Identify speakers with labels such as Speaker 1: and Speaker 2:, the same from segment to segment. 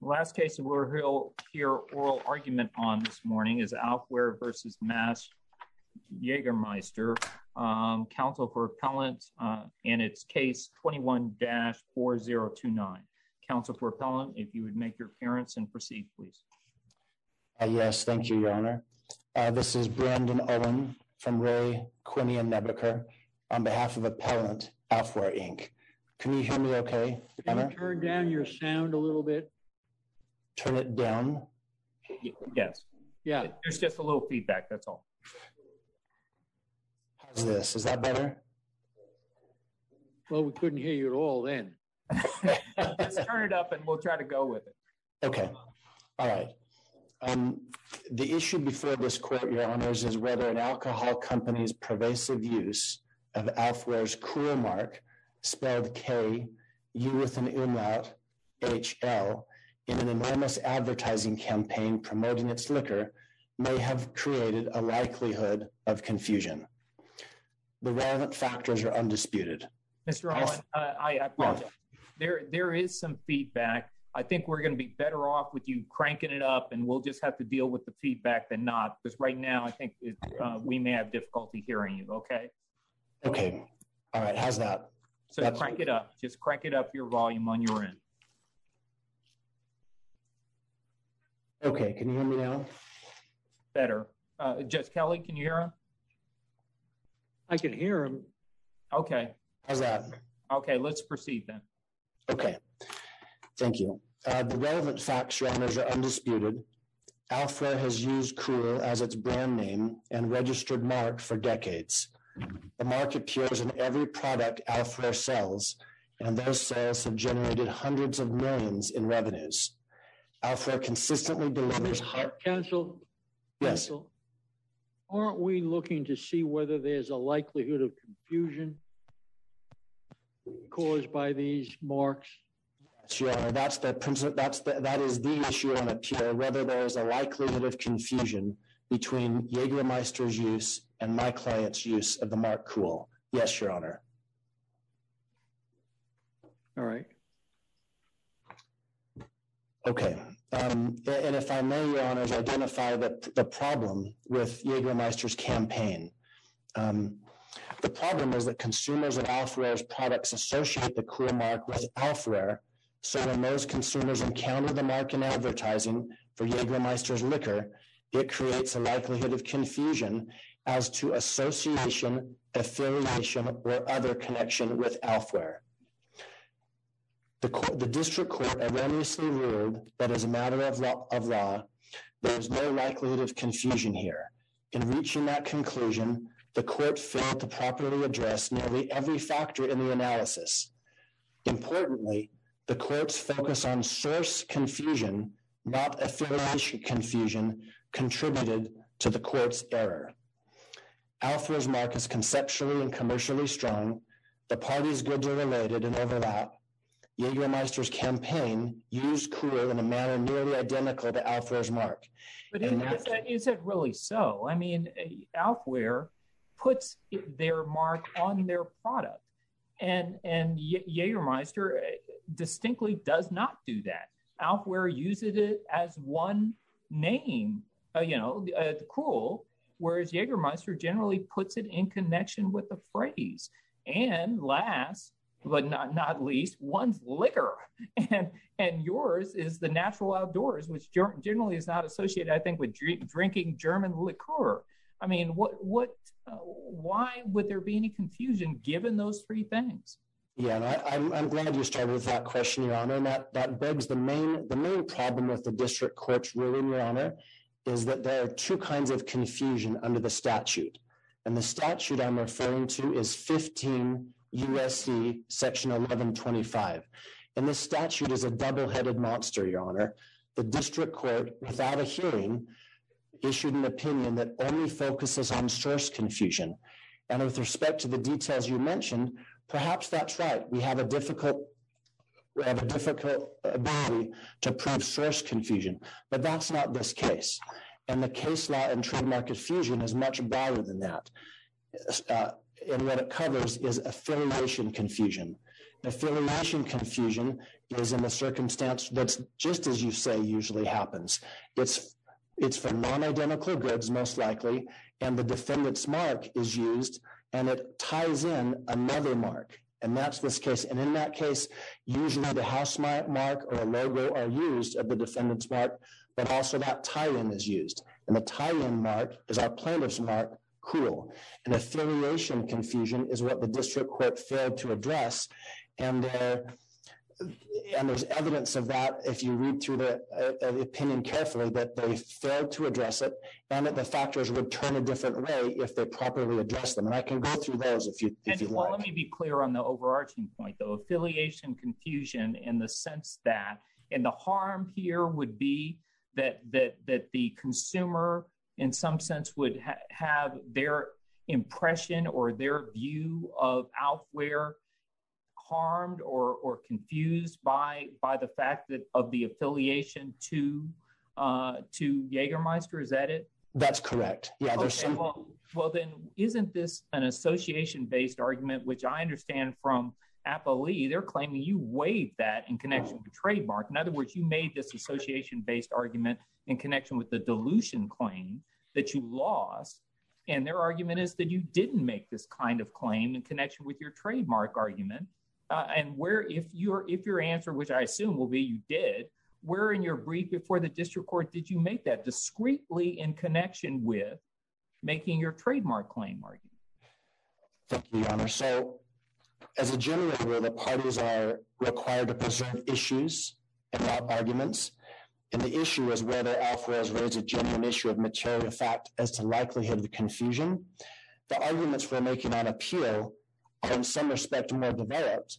Speaker 1: The last case we'll hear oral argument on this morning is Alfware versus Mass Jägermeister. Counsel for appellant and its case 21-4029. Counsel for appellant, if you would make your appearance and proceed, please.
Speaker 2: Yes, thank you, Your Honor. This is Brandon Owen from Ray, Quinney, and Nebaker on behalf of appellant Alfware, Inc. Can you hear me okay, Your Honor?
Speaker 3: Can you turn down your sound a little bit?
Speaker 2: Turn it down?
Speaker 1: Yes.
Speaker 3: Yeah.
Speaker 1: There's just a little feedback, that's all.
Speaker 2: How's this? Is that better?
Speaker 3: Well, we couldn't hear you at all then.
Speaker 1: Let's turn it up and we'll try to go with it.
Speaker 2: Okay. All right. The issue before this court, Your Honors, is whether an alcohol company's pervasive use of Alfware's Cool mark, spelled K, U with an umlaut, HL, in an enormous advertising campaign promoting its liquor may have created a likelihood of confusion. The relevant factors are undisputed.
Speaker 1: Mr. Owen, I apologize. There is some feedback. I think we're going to be better off with you cranking it up, and we'll just have to deal with the feedback than not, because right now I think we may have difficulty hearing you, okay?
Speaker 2: Okay. All right. How's that?
Speaker 1: So crank it up. Just crank it up your volume on your end.
Speaker 2: Okay. Can you hear me now?
Speaker 1: Better. Judge Kelly, can you hear him?
Speaker 3: I can hear him.
Speaker 1: Okay.
Speaker 2: How's that?
Speaker 1: Okay, let's proceed then.
Speaker 2: Okay. Thank you. The relevant facts, Your Honors, are undisputed. Alfware has used Cool as its brand name and registered mark for decades. The mark appears in every product Alfware sells, and those sales have generated hundreds of millions in revenues. Alfware consistently delivers
Speaker 3: Counsel?
Speaker 2: Yes.
Speaker 3: Counsel, aren't we looking to see whether there's a likelihood of confusion caused by these marks?
Speaker 2: Yes, Your Honor, that's the principle. That is the issue on appeal, whether there is a likelihood of confusion between Jägermeister's use and my client's use of the mark Cool. Yes, Your Honor.
Speaker 3: All right.
Speaker 2: Okay. And if I may, Your Honors, identify the problem with Jägermeister's campaign. The problem is that consumers of Alfware's products associate the Cool mark with Alfware, so when those consumers encounter the mark in advertising for Jägermeister's liquor, it creates a likelihood of confusion as to association, affiliation, or other connection with Alfware. The district court erroneously ruled that as a matter of law, there is no likelihood of confusion here. In reaching that conclusion, the court failed to properly address nearly every factor in the analysis. Importantly, the court's focus on source confusion, not affiliation confusion, contributed to the court's error. Alfware's mark is conceptually and commercially strong. The parties' goods are related and overlap. Jägermeister's campaign used Cool in a manner nearly identical to Alfware's mark.
Speaker 1: But is it really so? I mean, Alfware puts their mark on their product, and Jägermeister distinctly does not do that. Alfware uses it as one name, Cool, whereas Jägermeister generally puts it in connection with the phrase. And last but not least, one's liquor, and yours is the natural outdoors, which generally is not associated, I think, with drinking German liqueur. I mean, why would there be any confusion given those three things?
Speaker 2: Yeah, I'm glad you started with that question, Your Honor, and that begs the main problem with the district court's ruling, Your Honor, is that there are two kinds of confusion under the statute. And the statute I'm referring to is 15 USC section 1125. And this statute is a double-headed monster, Your Honor. The district court, without a hearing, issued an opinion that only focuses on source confusion. And with respect to the details you mentioned, perhaps that's right. We have a difficult ability to prove source confusion, but that's not this case. And the case law and trademark confusion is much broader than that. And what it covers is affiliation confusion. Affiliation confusion is in the circumstance that's just as you say usually happens. It's for non-identical goods, most likely, and the defendant's mark is used, and it ties in another mark. And that's this case. And in that case, usually the house mark or a logo are used of the defendant's mark, but also that tie-in is used. And the tie-in mark is our plaintiff's mark, Cool. And affiliation confusion is what the district court failed to address. And there's evidence of that if you read through the opinion carefully, that they failed to address it, and that the factors would turn a different way if they properly address them. And I can go through those if you like.
Speaker 1: Well, let me be clear on the overarching point, though. Affiliation confusion in the sense that, and the harm here would be that the consumer, in some sense, would have their impression or their view of Alfware harmed or confused by the fact that of the affiliation to Jägermeister. Is that it?
Speaker 2: That's correct. Yeah. There's
Speaker 1: okay, well, then isn't this an association-based argument, which I understand from Appellee, they're claiming you waived that in connection with trademark. In other words, you made this association-based argument in connection with the dilution claim that you lost. And their argument is that you didn't make this kind of claim in connection with your trademark argument. And where, if your answer, which I assume will be you did, where in your brief before the district court did you make that discreetly in connection with making your trademark claim argument?
Speaker 2: Thank you, Your Honor. So as a general rule, the parties are required to preserve issues and not arguments. And the issue is whether Alfware has raised a genuine issue of material fact as to likelihood of confusion. The arguments we're making on appeal are in some respect more developed.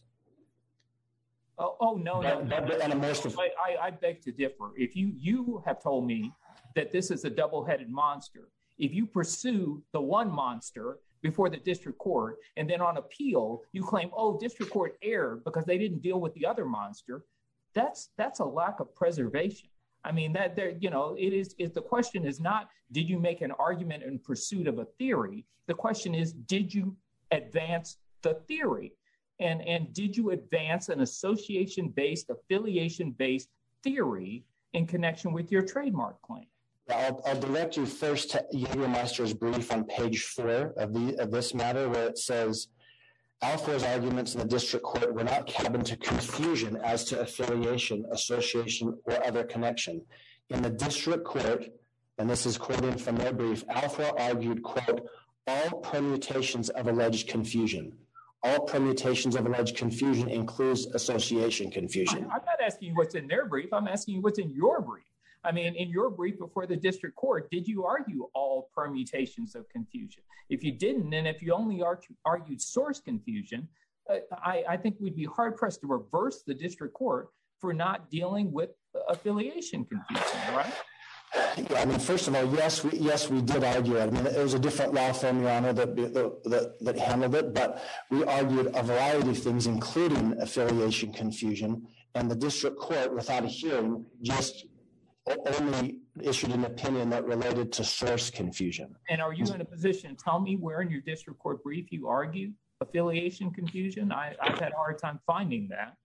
Speaker 1: No. I beg to differ. If you have told me that this is a double-headed monster, if you pursue the one monster before the district court, and then on appeal, you claim, district court erred because they didn't deal with the other monster, that's a lack of preservation. I mean, the question is not, did you make an argument in pursuit of a theory? The question is, did you advance the theory? And did you advance an association-based, affiliation-based theory in connection with your trademark claim?
Speaker 2: I'll direct you first to Jägermeister's brief on page 4 of this matter, where it says, Alfware's arguments in the district court were not cabined to confusion as to affiliation, association, or other connection. In the district court, and this is quoting from their brief, Alfware argued, quote, all permutations of alleged confusion. All permutations of alleged confusion includes association confusion.
Speaker 1: I'm not asking you what's in their brief. I'm asking you what's in your brief. I mean, in your brief before the district court, did you argue all permutations of confusion? If you didn't, and if you only argued source confusion, I think we'd be hard-pressed to reverse the district court for not dealing with affiliation confusion, right?
Speaker 2: Yeah, I mean, first of all, yes, we did argue it. I mean, it was a different law firm, Your Honor, that handled it, but we argued a variety of things, including affiliation confusion, and the district court, without a hearing, just only issued an opinion that related to source confusion. And
Speaker 1: are you in a position to tell me where in your district court brief you argued affiliation confusion? I've had a hard time finding that.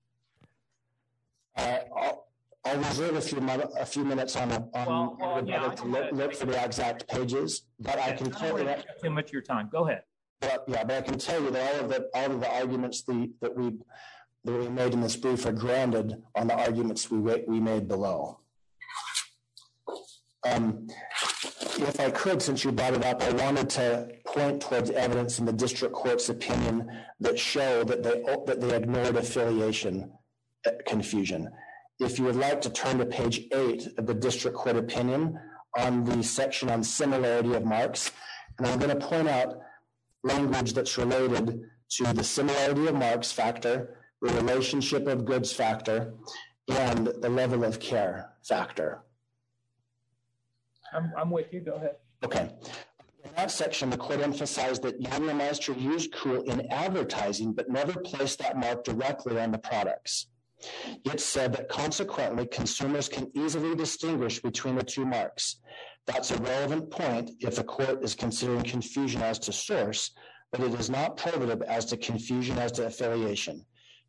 Speaker 2: I'll reserve a few minutes on to look for the exact pages, but I can tell you that
Speaker 1: too much of your time. Go ahead.
Speaker 2: But I can tell you that all of the arguments that we made in this brief are grounded on the arguments we made below. If I could, since you brought it up, I wanted to point towards evidence in the district court's opinion that show that they ignored affiliation confusion. If you would like to turn to page 8 of the district court opinion on the section on similarity of marks, and I'm going to point out language that's related to the similarity of marks factor, the relationship of goods factor, and the level of care factor.
Speaker 1: I'm with you. Go ahead.
Speaker 2: Okay. In that section, the court emphasized that Jägermeister used Cool in advertising, but never placed that mark directly on the products. It said that consequently, consumers can easily distinguish between the two marks. That's a relevant point if the court is considering confusion as to source, but it is not probative as to confusion as to affiliation.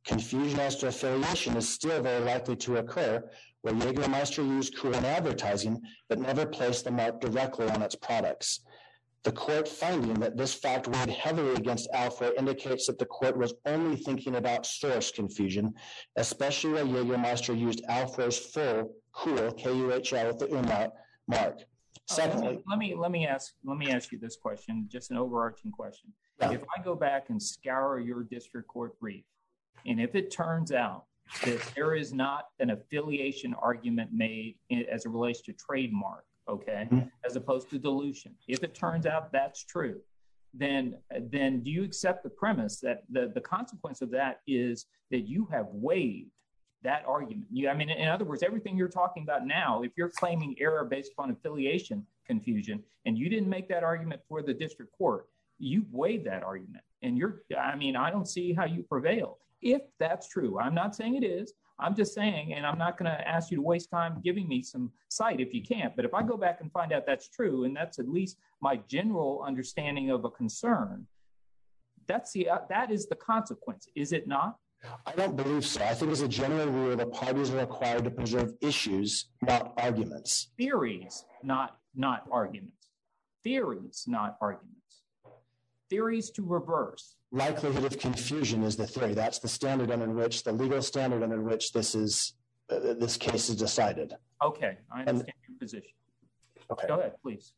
Speaker 2: confusion as to affiliation is still very likely to occur where Jägermeister used Kool in advertising but never placed the mark directly on its products. The court finding that this fact weighed heavily against Alfware indicates that the court was only thinking about source confusion, especially where Jägermeister used Alfware's full Kool, K-U-H-L, with the umlaut mark. Secondly,
Speaker 1: let me ask you this question, just an overarching question.
Speaker 2: Yeah.
Speaker 1: If I go back and scour your district court brief, and if it turns out that there is not an affiliation argument made as it relates to trademark, okay, as opposed to dilution, if it turns out that's true, then do you accept the premise that the consequence of that is that you have waived that argument? I mean, in other words, everything you're talking about now, if you're claiming error based upon affiliation confusion, and you didn't make that argument for the district court, you've waived that argument. And I don't see how you prevail. If that's true, I'm not saying it is. I'm just saying, and I'm not going to ask you to waste time giving me some cite if you can't, but if I go back and find out that's true, and that's at least my general understanding of a concern, that is the consequence, is it not?
Speaker 2: I don't believe so. I think as a general rule, the parties are required to preserve issues, not arguments.
Speaker 1: Theories, not arguments. Theories, not arguments. Theories to reverse.
Speaker 2: Likelihood of confusion is the theory. That's the standard under which, the legal standard under which this case is decided.
Speaker 1: Okay, I understand your position.
Speaker 2: Okay.
Speaker 1: Go ahead, please.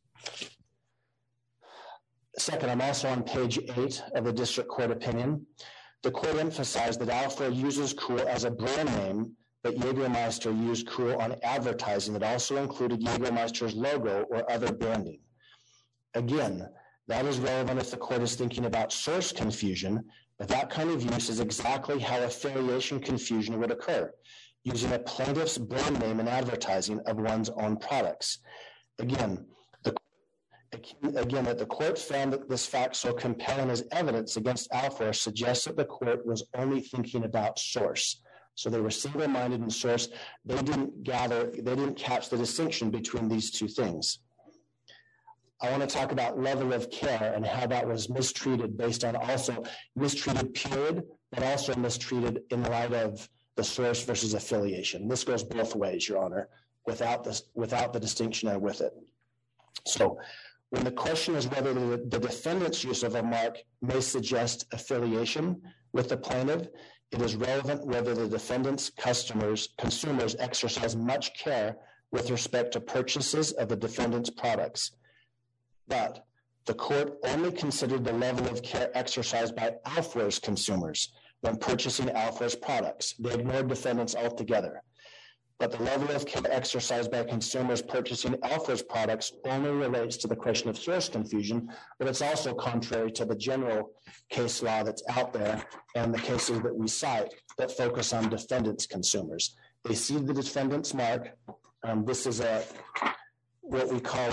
Speaker 2: Second, I'm also on page 8 of the district court opinion. The court emphasized that Alfware uses Kool as a brand name, but Jägermeister used Kool on advertising that also included Jägermeister's logo or other branding. Again, that is relevant if the court is thinking about source confusion, but that kind of use is exactly how affiliation confusion would occur, using a plaintiff's brand name in advertising of one's own products. Again, that the court found that this fact so compelling as evidence against Alfware suggests that the court was only thinking about source. So they were single-minded in source. They didn't catch the distinction between these two things. I want to talk about level of care and how that was mistreated based on also mistreated period, but also mistreated in light of the source versus affiliation. This goes both ways, Your Honor, without the distinction and with it. So when the question is whether the defendant's use of a mark may suggest affiliation with the plaintiff, it is relevant whether the defendant's consumers exercise much care with respect to purchases of the defendant's products. But the court only considered the level of care exercised by Alfware's consumers when purchasing Alfware's products. They ignored defendants altogether. But the level of care exercised by consumers purchasing Alfware's products only relates to the question of source confusion, but it's also contrary to the general case law that's out there and the cases that we cite that focus on defendants' consumers. They see the defendant's mark. This is what we call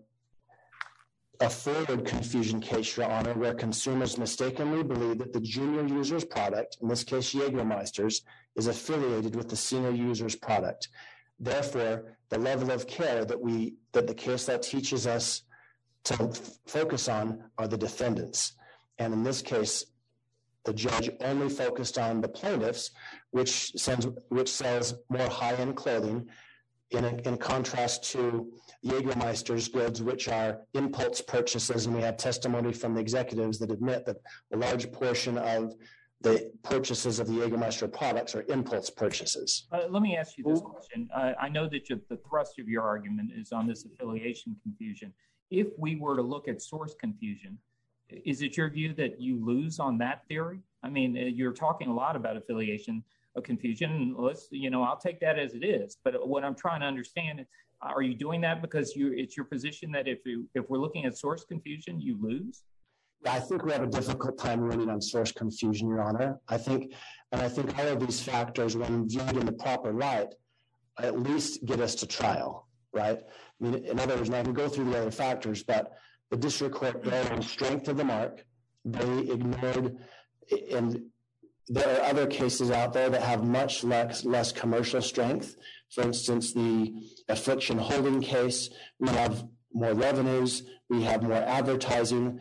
Speaker 2: a forward confusion case, Your Honor, where consumers mistakenly believe that the junior user's product, in this case Jägermeister's, is affiliated with the senior user's product. Therefore, the level of care that the case law teaches us to focus on are the defendants. And in this case, the judge only focused on the plaintiffs, which sells more high-end clothing, in contrast to Jägermeister's goods, which are impulse purchases, and we have testimony from the executives that admit that a large portion of the purchases of the Jägermeister products are impulse purchases.
Speaker 1: Let me ask you this question. I know that the thrust of your argument is on this affiliation confusion. If we were to look at source confusion, is it your view that you lose on that theory? I mean, you're talking a lot about affiliation confusion. I'll take that as it is. But what I'm trying to understand is, are you doing that because it's your position that if we're looking at source confusion, you lose?
Speaker 2: I think we have a difficult time winning on source confusion, Your Honor. I think all of these factors, when viewed in the proper light, at least get us to trial, right? I mean, in other words, and I can go through the other factors, but the district court erred on strength of the mark. They ignored, and there are other cases out there that have much less commercial strength. For instance, the affliction holding case, we have more revenues, we have more advertising.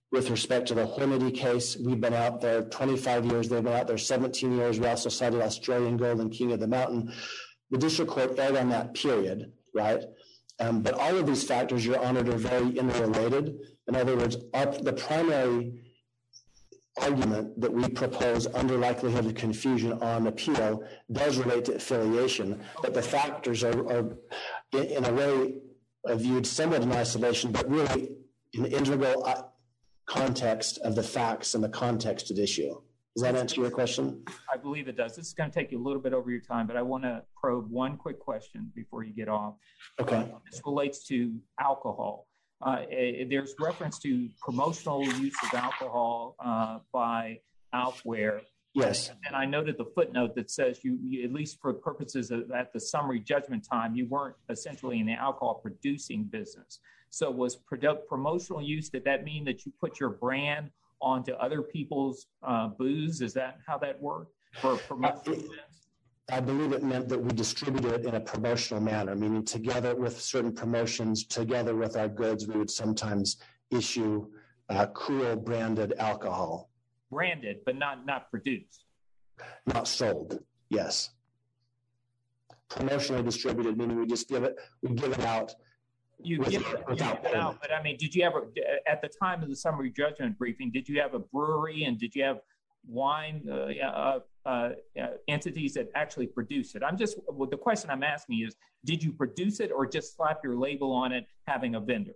Speaker 2: with respect to the Hornady case, we've been out there 25 years. They've been out there 17 years. We also cited Australian Gold and King of the Mountain. The district court erred on that period, right? But all of these factors, Your Honor, are very interrelated. In other words, the primary argument that we propose under likelihood of confusion on appeal does relate to affiliation, but the factors are in a way viewed somewhat in isolation, but really in the integral context of the facts and the context of the issue. Does that answer your question?
Speaker 1: I believe it does. This is going to take you a little bit over your time, but I want to probe one quick question before you get off.
Speaker 2: Okay.
Speaker 1: This relates to alcohol. There's reference to promotional use of alcohol by Alfware.
Speaker 2: Yes.
Speaker 1: And I noted the footnote that says you at least for purposes of at the summary judgment time, you weren't essentially in the alcohol producing business. So was promotional use, did that mean that you put your brand onto other people's booze? Is that how that worked for promotional use?
Speaker 2: I believe it meant that we distributed it in a promotional manner, meaning together with certain promotions, together with our goods, we would sometimes issue Kool branded alcohol.
Speaker 1: Branded, but not produced.
Speaker 2: Not sold, yes. Promotionally distributed, meaning we give it out.
Speaker 1: You give it out, but I mean, did you ever, at the time of the summary judgment briefing, did you have a brewery and did you have wine entities that actually produce it? The question I'm asking is, did you produce it or just slap your label on it having a vendor?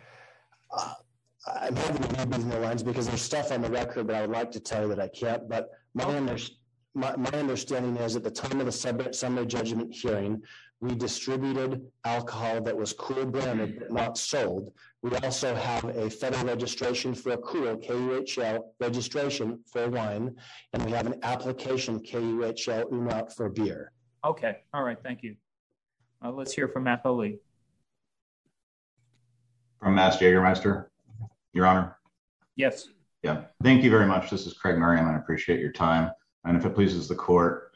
Speaker 2: I'm having to read between the lines because there's stuff on the record that I would like to tell you that I can't, but my understanding is at the time of the summary judgment hearing, we distributed alcohol that was Kool branded but not sold. We also have a federal registration for a Kool, KUHL, registration for wine, and we have an application, KUHL UNOT, for beer.
Speaker 1: Okay, all right, thank you. Let's hear from Matt Foley.
Speaker 4: From Mass Jägermeister, Your Honor.
Speaker 1: Yes.
Speaker 4: Yeah, thank you very much. This is Craig Merriam. I appreciate your time. And if it pleases the court,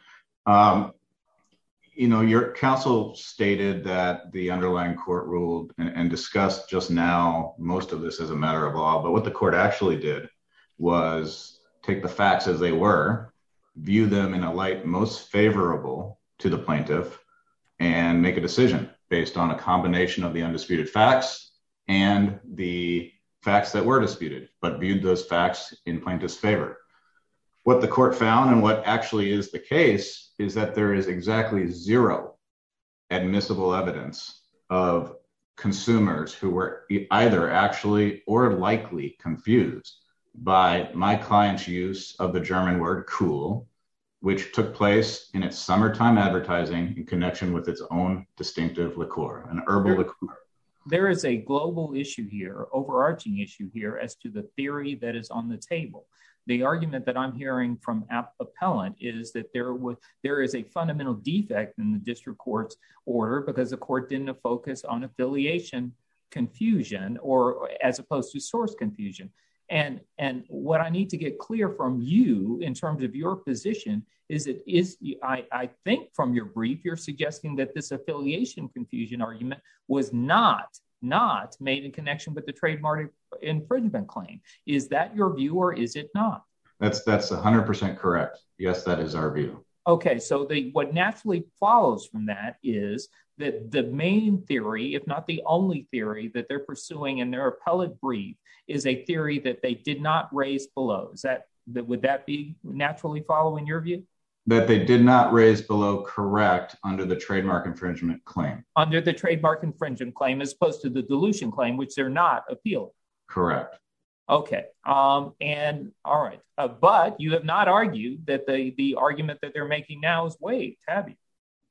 Speaker 4: your counsel stated that the underlying court ruled and discussed just now most of this as a matter of law, but what the court actually did was take the facts as they were, view them in a light most favorable to the plaintiff, and make a decision based on a combination of the undisputed facts and the facts that were disputed, but viewed those facts in plaintiff's favor. What the court found and what actually is the case is that there is exactly zero admissible evidence of consumers who were either actually or likely confused by my client's use of the German word Kool, which took place in its summertime advertising in connection with its own distinctive liqueur, an herbal liqueur.
Speaker 1: There is a global issue here, overarching issue here, as to the theory that is on the table. The argument that I'm hearing from appellant is that there is a fundamental defect in the district court's order because the court didn't focus on affiliation confusion or as opposed to source confusion. And what I need to get clear from you in terms of your position is I think from your brief, you're suggesting that this affiliation confusion argument was not made in connection with the trademark infringement claim. Is that your view or is it not?
Speaker 4: That's 100% correct. Yes, that is our view.
Speaker 1: Okay, so what naturally follows from that is that the main theory, if not the only theory that they're pursuing in their appellate brief is a theory that they did not raise below. Would that be naturally follow in your view?
Speaker 4: That they did not raise below correct under the trademark infringement claim.
Speaker 1: Under the trademark infringement claim as opposed to the dilution claim, which they're not appealing.
Speaker 4: Correct.
Speaker 1: Okay. And all right. But you have not argued that the argument that they're making now is waived, have you?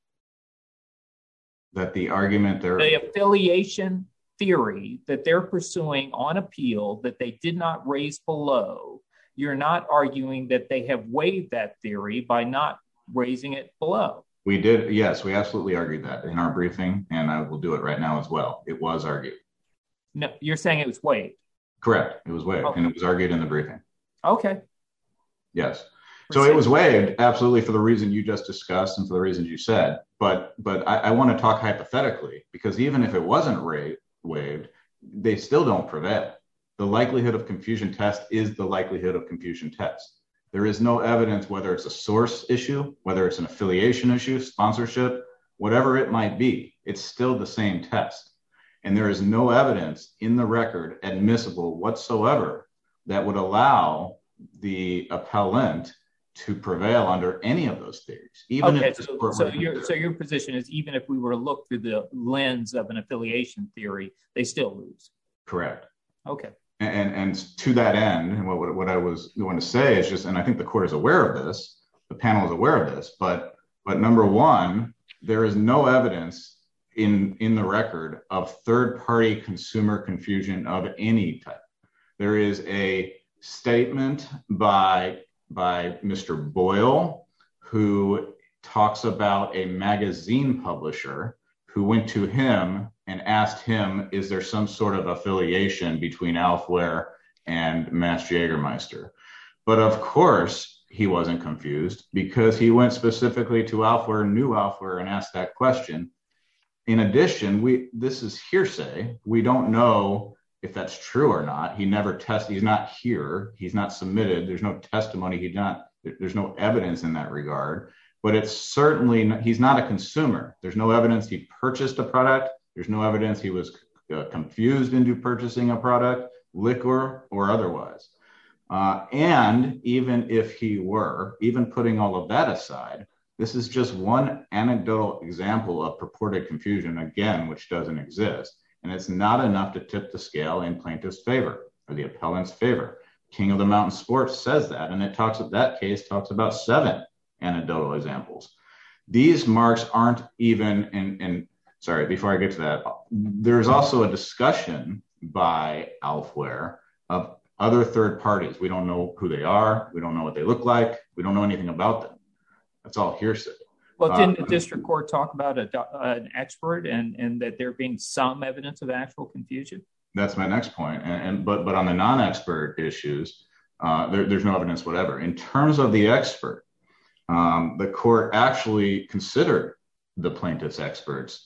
Speaker 4: That the argument
Speaker 1: the affiliation theory that they're pursuing on appeal that they did not raise below, you're not arguing that they have waived that theory by not raising it below.
Speaker 4: We did. Yes, we absolutely argued that in our briefing, and I will do it right now as well. It was argued.
Speaker 1: No, you're saying it was waived.
Speaker 4: Correct. It was waived, and it was argued in the briefing.
Speaker 1: Okay.
Speaker 4: Yes. So it was waived, absolutely, for the reason you just discussed and for the reasons you said. But I want to talk hypothetically, because even if it wasn't waived, they still don't prevail. the likelihood of confusion test is the likelihood of confusion test. There is no evidence whether it's a source issue, whether it's an affiliation issue, sponsorship, whatever it might be, it's still the same test. And there is no evidence in the record admissible whatsoever that would allow the appellant to prevail under any of those theories. Even
Speaker 1: okay,
Speaker 4: if
Speaker 1: so your position is even if we were to look through the lens of an affiliation theory, they still lose.
Speaker 4: Correct.
Speaker 1: Okay.
Speaker 4: And to that end, and what I was going to say is just, and I think the court is aware of this, the panel is aware of this, but number one, there is no evidence in the record of third-party consumer confusion of any type. There is a statement by Mr. Boyle, who talks about a magazine publisher who went to him and asked him, is there some sort of affiliation between Alfware and Mass Jägermeister? But of course, he wasn't confused because he went specifically to Alfware, knew Alfware, and asked that question. In addition, this is hearsay. We don't know if that's true or not. He never tested. He's not here. He's not submitted. There's no testimony. There's no evidence in that regard. But it's certainly he's not a consumer. There's no evidence he purchased a product. There's no evidence he was confused into purchasing a product, liquor or otherwise. And even if he were, even putting all of that aside, this is just one anecdotal example of purported confusion, again, which doesn't exist. And it's not enough to tip the scale in plaintiff's favor or the appellant's favor. King of the Mountain Sports says that, and that case talks about 7 anecdotal examples. These marks aren't even, and sorry, before I get to that, there's also a discussion by Alfware of other third parties. We don't know who they are. We don't know what they look like. We don't know anything about them. That's all hearsay.
Speaker 1: Well, didn't the district court talk about an expert and that there being some evidence of actual confusion?
Speaker 4: That's my next point. But on the non-expert issues, there's no evidence whatever. In terms of the expert, the court actually considered the plaintiff's experts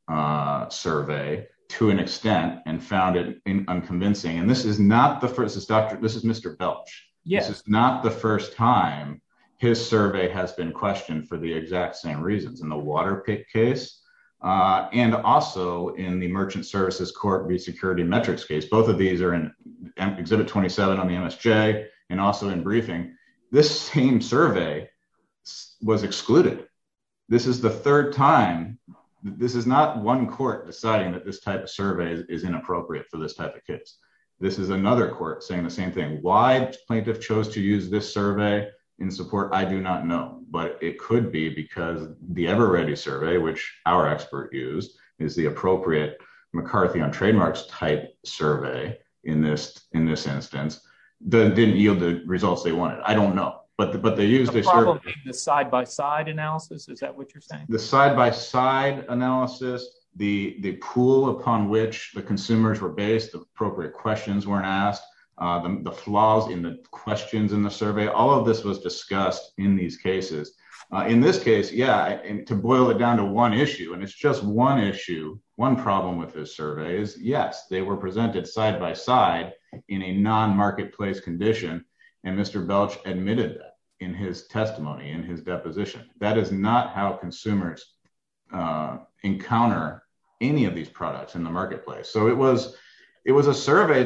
Speaker 4: survey to an extent and found it unconvincing. And this is not the first. This is Mr. Belch.
Speaker 1: Yes.
Speaker 4: This is not the first time his survey has been questioned for the exact same reasons in the Waterpik case and also in the Merchant Services Corp v. Security Metrics case. Both of these are in Exhibit 27 on the MSJ and also in briefing. This same survey was excluded. This is the third time. This is not one court deciding that this type of survey is inappropriate for this type of case. This is another court saying the same thing. Why plaintiff chose to use this survey in support, I do not know, but it could be because the Everready survey, which our expert used, is the appropriate McCarthy on trademarks type survey in this instance that didn't yield the results they wanted. I don't know, but they used a survey.
Speaker 1: The side-by-side analysis, is that what you're saying? The
Speaker 4: side-by-side analysis, the pool upon which the consumers were based, the appropriate questions weren't asked, the flaws in the questions in the survey, all of this was discussed in these cases. In this case, and to boil it down to one issue, and it's just one issue, one problem with this survey is, yes, they were presented side by side in a non-marketplace condition, and Mr. Belch admitted that in his testimony, in his deposition. That is not how consumers encounter any of these products in the marketplace. So it was a survey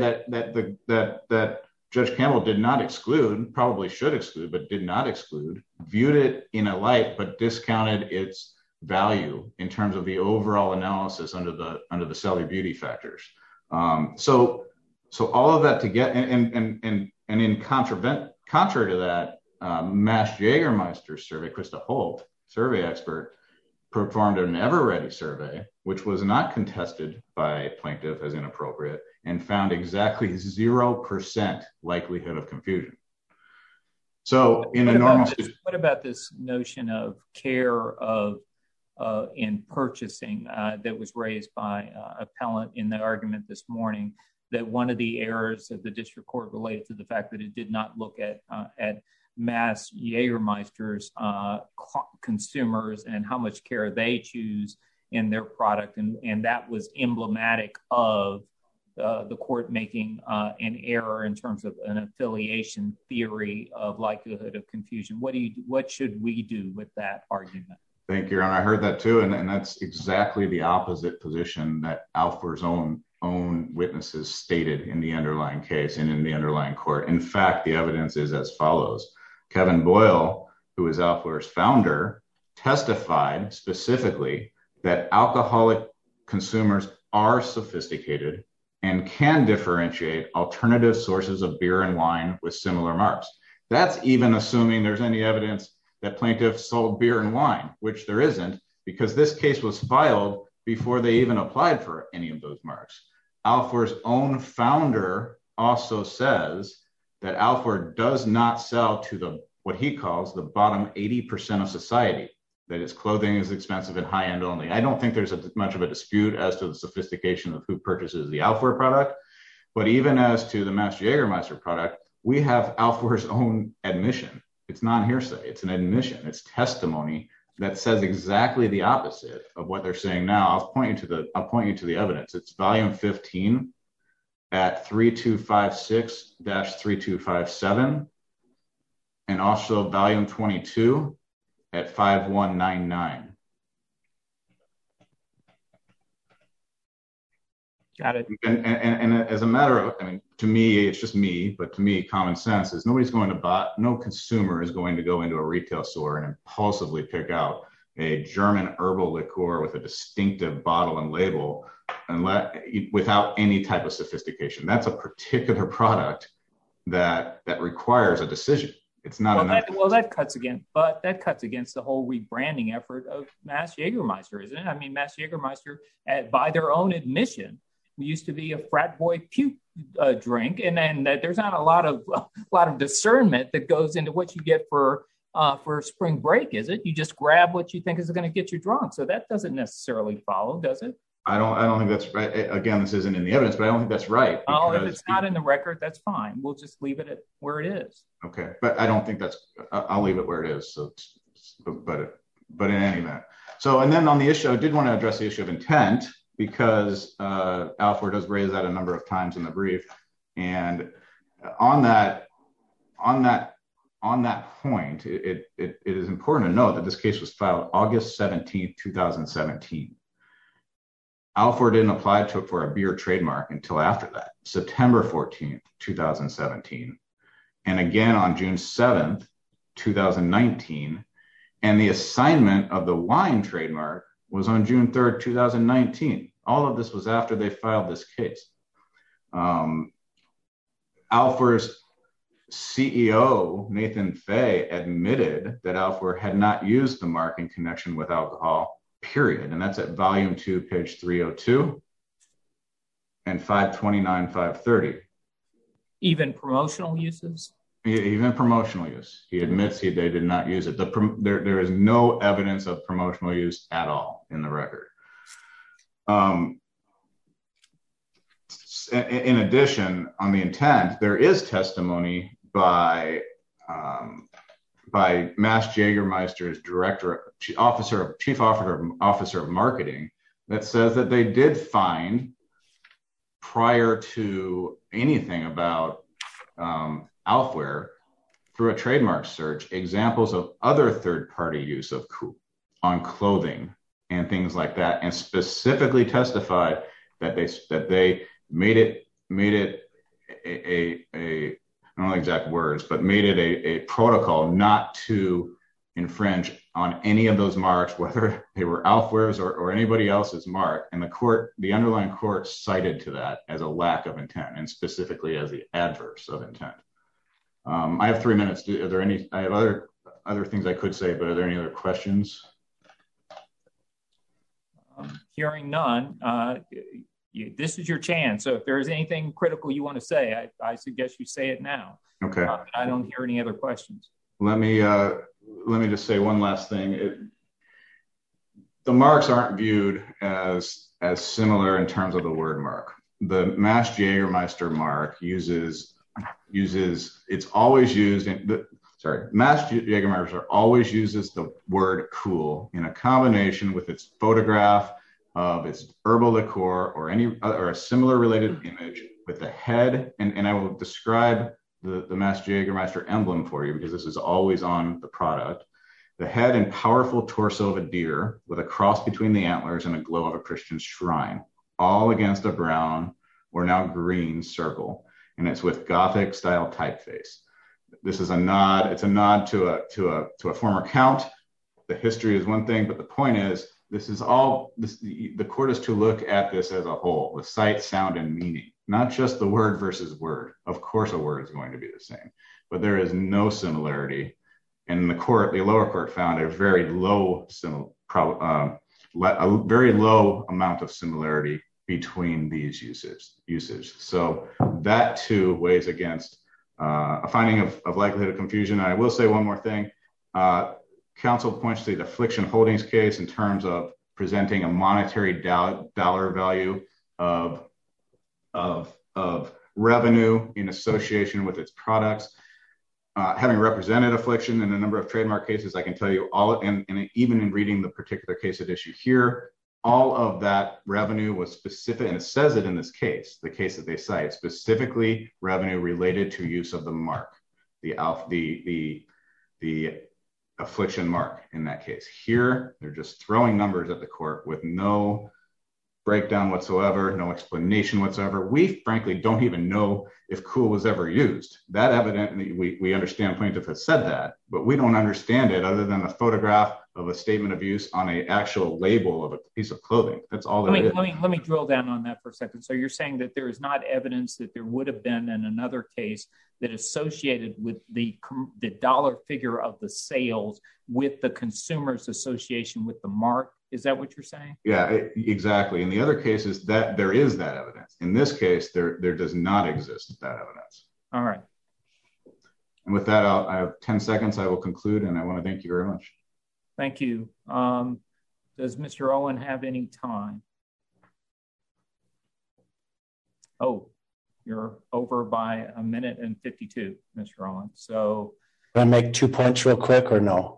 Speaker 4: that Judge Campbell did not exclude, probably should exclude, but did not exclude, viewed it in a light, but discounted its value in terms of the overall analysis under the Sally Beauty factors. So all of that to get, and in contrary to that, Mass Jägermeister's survey, Krista Holt, survey expert, performed an Everready survey, which was not contested by plaintiff as inappropriate, and found exactly 0% likelihood of confusion. So
Speaker 1: what about this notion of care in purchasing that was raised by appellant in the argument this morning, that one of the errors of the district court related to the fact that it did not look at Mass Jägermeister's consumers and how much care they choose in their product, and that was emblematic of the court making an error in terms of an affiliation theory of likelihood of confusion. What should we do with that argument?
Speaker 4: Thank you, Your Honor. I heard that too, and that's exactly the opposite position that Alfor's own witnesses stated in the underlying case and in the underlying court. In fact, the evidence is as follows. Kevin Boyle, who is Alfor's founder, testified specifically that alcoholic consumers are sophisticated and can differentiate alternative sources of beer and wine with similar marks. That's even assuming there's any evidence that plaintiffs sold beer and wine, which there isn't, because this case was filed before they even applied for any of those marks. Alfor's own founder also says that Alfor does not sell to what he calls the bottom 80% of society, that its clothing is expensive and high-end only. I don't think there's much of a dispute as to the sophistication of who purchases the Alfor product, but even as to the Master Jägermeister product, we have Alfor's own admission. It's non-hearsay, it's an admission, it's testimony that says exactly the opposite of what they're saying now. I'll point you to the evidence. It's volume 15 at 3256-3257, and also volume 22 at 5199.
Speaker 1: Got it.
Speaker 4: And as a matter of, to me, it's just me, but to me, common sense is no consumer is going to go into a retail store and impulsively pick out a German herbal liqueur with a distinctive bottle and label without any type of sophistication. That's a particular product that requires a decision. It's not
Speaker 1: that cuts against the whole rebranding effort of Master Jägermeister, isn't it? I mean, Master Jägermeister, by their own admission, used to be a frat boy puke drink, and there's not a lot of discernment that goes into what you get for spring break, is it? You just grab what you think is going to get you drunk. So that doesn't necessarily follow, does it?
Speaker 4: I don't think that's right. Again, this isn't in the evidence, but I don't think that's right.
Speaker 1: Oh, if it's not in the record, that's fine. We'll just leave it at where it is.
Speaker 4: Okay, but I don't think I'll leave it where it is. So, but in any event. So, and then on the issue, I did want to address the issue of intent, because Alfor does raise that a number of times in the brief. And on that point, it is important to note that this case was filed August 17th, 2017. Alfor didn't apply for a beer trademark until after that, September 14th, 2017. And again on June 7th, 2019. And the assignment of the wine trademark was on June 3rd, 2019. All of this was after they filed this case. Alfor's CEO, Nathan Fay, admitted that Alfor had not used the mark in connection with alcohol, period. And that's at volume 2, page 302 and 529, 530.
Speaker 1: Even promotional uses?
Speaker 4: Even promotional use. He admits they did not use it. There is no evidence of promotional use at all in the record. In addition, on the intent, there is testimony by Mass Jägermeister's chief officer of marketing that says that they did find, prior to anything about Alfor, through a trademark search, examples of other third-party use of coup on clothing and things like that, and specifically testified that they made it I don't know the exact words, but made it a protocol not to infringe on any of those marks, whether they were Alfor's or anybody else's mark. And the underlying court cited to that as a lack of intent, and specifically as the adverse of intent. I have 3 minutes. I have other things I could say, but are there any other questions?
Speaker 1: Hearing none, this is your chance. So if there is anything critical you want to say, I suggest you say it now.
Speaker 4: Okay.
Speaker 1: I don't hear any other questions.
Speaker 4: Let me just say one last thing. The marks aren't viewed as similar in terms of the word mark. The Mass Jägermeister mark Mass Jägermeister always uses the word cool in a combination with its photograph of its herbal liqueur or any or a similar related image with the head, and I will describe the Master Jägermeister emblem for you because this is always on the product. The head and powerful torso of a deer with a cross between the antlers and a glow of a Christian shrine, all against a brown or now green circle, and it's with Gothic style typeface. This is a nod. It's a nod to a former count. The history is one thing, but the point is, this is all. The court is to look at this as a whole, with sight, sound, and meaning, not just the word versus word. Of course, a word is going to be the same, but there is no similarity. And the lower court found a very low amount of similarity between these usage. So that too weighs against a finding of likelihood of confusion. And I will say one more thing. Counsel points to the Affliction Holdings case in terms of presenting a monetary dollar value of revenue in association with its products. Having represented Affliction in a number of trademark cases, I can tell you all, and even in reading the particular case at issue here, all of that revenue was specific, and it says it in this case, the case that they cite, specifically revenue related to use of the mark, the Affliction mark in that case. Here, they're just throwing numbers at the court with no breakdown whatsoever, no explanation whatsoever. We frankly don't even know if Kool was ever used. That evidently, we understand plaintiff has said that, but we don't understand it other than a photograph of a statement of use on an actual label of a piece of clothing. That's all there is.
Speaker 1: Let me drill down on that for a second. So you're saying that there is not evidence that there would have been in another case that associated with the dollar figure of the sales with the consumer's association with the mark. Is that what you're saying?
Speaker 4: Yeah, exactly. In the other cases, that there is that evidence. In this case, there does not exist that evidence.
Speaker 1: All right.
Speaker 4: And with that, I have 10 seconds. I will conclude, and I want to thank you very much.
Speaker 1: Thank you. Does Mr. Owen have any time? Oh, you're over by a minute and 52, Mr. Owen. So,
Speaker 2: can I make 2 points real quick or no?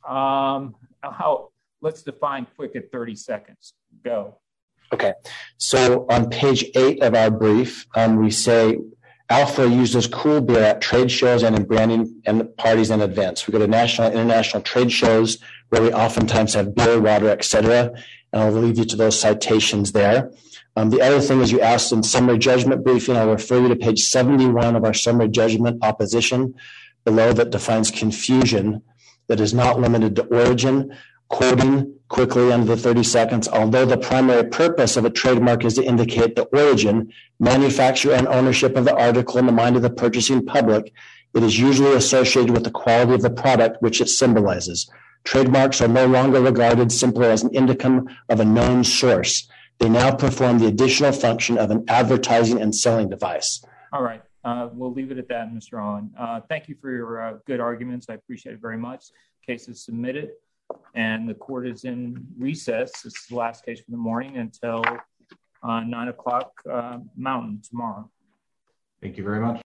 Speaker 1: Let's define quick at 30 seconds. Go.
Speaker 2: Okay. So on page 8 of our brief, we say Alpha uses Kool beer at trade shows and in branding and parties and events. We go to national and international trade shows where we oftentimes have beer, water, etc. And I'll leave you to those citations there. The other thing is you asked in summary judgment briefing, I'll refer you to page 71 of our summary judgment opposition below that defines confusion that is not limited to origin. Quoting quickly under the 30 seconds, although the primary purpose of a trademark is to indicate the origin, manufacture, and ownership of the article in the mind of the purchasing public, it is usually associated with the quality of the product which it symbolizes. Trademarks are no longer regarded simply as an indicum of a known source. They now perform the additional function of an advertising and selling device.
Speaker 1: All right. We'll leave it at that, Mr. Owen. Thank you for your good arguments. I appreciate it very much. Case is submitted. And the court is in recess. This is the last case for the morning until 9 o'clock Mountain tomorrow.
Speaker 4: Thank you very much.